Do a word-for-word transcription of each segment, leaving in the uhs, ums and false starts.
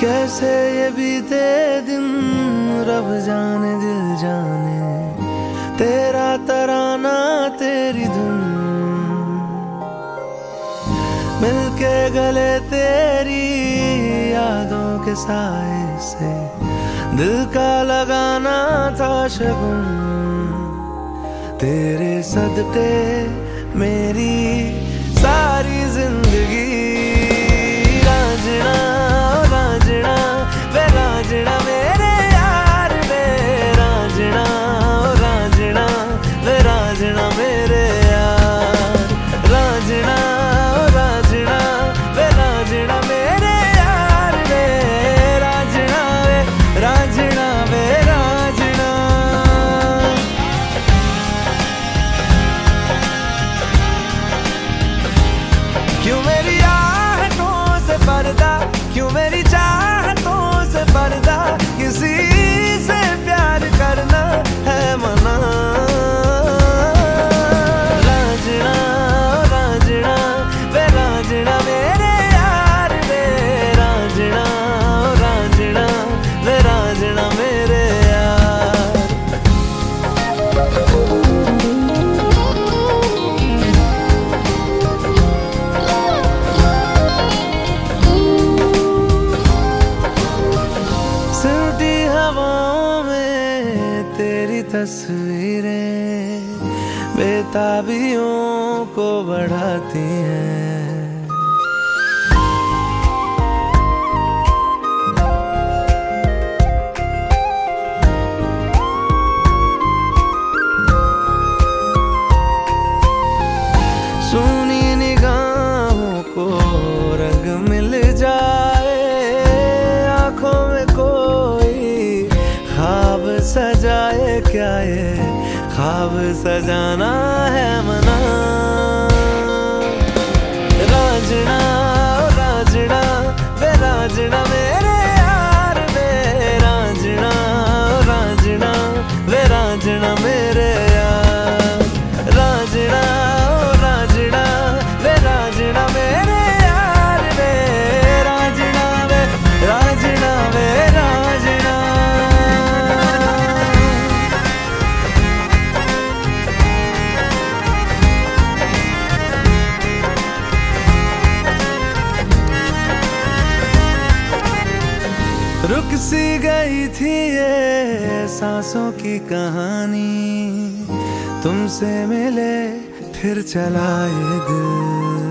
कैसे ये बीते दिन रब जाने दिल जाने, तेरा तराना तेरी धुन मिलके गले तेरी यादों के साए से दिल का लगाना था शगुन। तेरे सदके मेरी सारी जिंदगी रांझना रांझना वे रांझना मेरे यार वे रांझना रांझना वे रांझना मेरे यार रांझना रांझना वे रांझना मेरे यार वे रांझना वे रांझना वे रांझना। क्यों मेरी आहटों से पर्दा, क्यों मेरी चाहतों से पर्दा, किसी से प्यार करना है मना। रांझना रांझना वे रांझना मेरे यार वे रांझना रांझना वे रांझना मेरे यार। सिमटी हवाओं में तेरी तस्वीरें बेताबियों को बढ़ाती हैं। सुनी निगाहों को रंग मिल जाए, आंखों में कोई ख्वाब सजाए, क्या ये ख्वाब सजाना है मना। रांझना रांझना वे रांझना मेरे यार वे रांझना रांझना वे रांझना मेरे यार रांझना रांझना वे रांझना मेरे यार वे रांझना वे रांझना वे रांझना। रुक सी गई थी ये सांसों की कहानी, तुमसे मिले फिर चला ये दिल।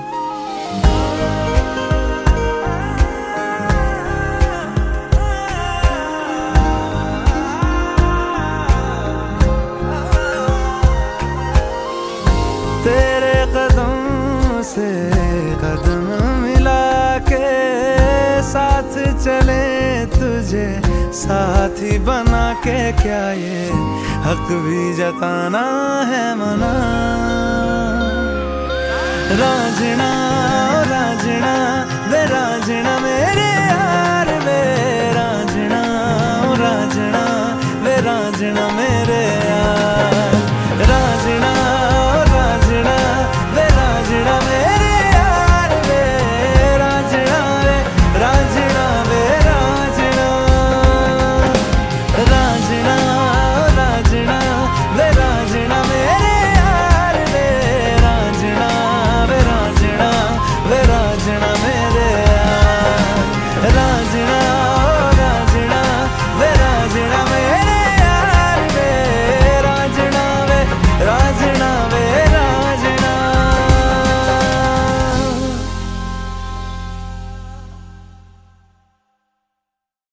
तेरे कदम से कदम मिला के साथ चले तुझे साथी बना के, क्या ये हक भी जताना है मना। रांझना